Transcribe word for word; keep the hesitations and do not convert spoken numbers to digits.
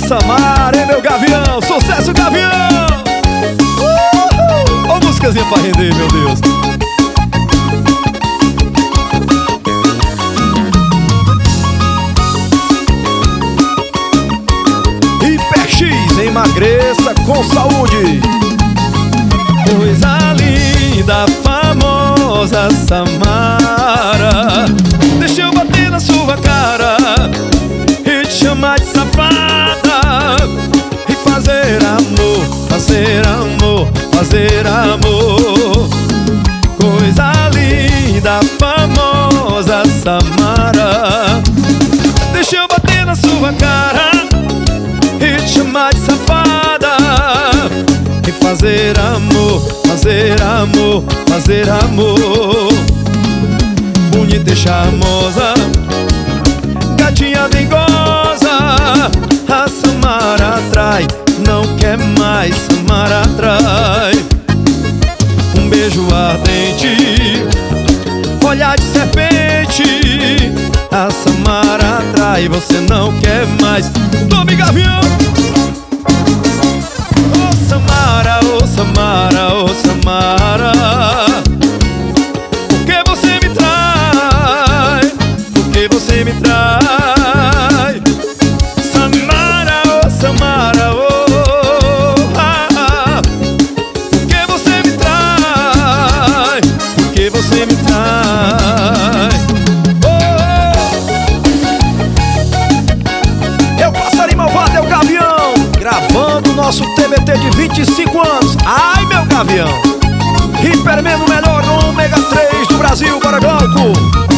Samara, hein, meu gavião? Sucesso, gavião! Uhul! Ó, músicazinha pra render, meu Deus. Hiper X, emagreça com saúde. Coisa linda, famosa Samara, deixa eu bater na sua cara e te chamar de safada e fazer amor, fazer amor, fazer amor. Coisa linda, famosa Samara, deixa eu bater na sua cara e te chamar de safada e fazer amor, fazer amor, fazer amor. Bonita e charmosa, gatinha dengosa, a Samara atrai, não quer mais, Samara atrai. Um beijo ardente, olhar de serpente, a Samara atrai, você não quer mais. Tome, gavião! Oh Samara, oh Samara, oh Samara, por que você me trai? Por que você me trai? Samara, oh Samara, oh, ah, ah. Por que você me trai? Por que você me trai? Oh. Eu passarinho malvado, é o gavião, gravando nosso T B T de vinte e cinco anos. Ai, meu gavião! Hiperman, o melhor ômega três do Brasil, bora, Glauco!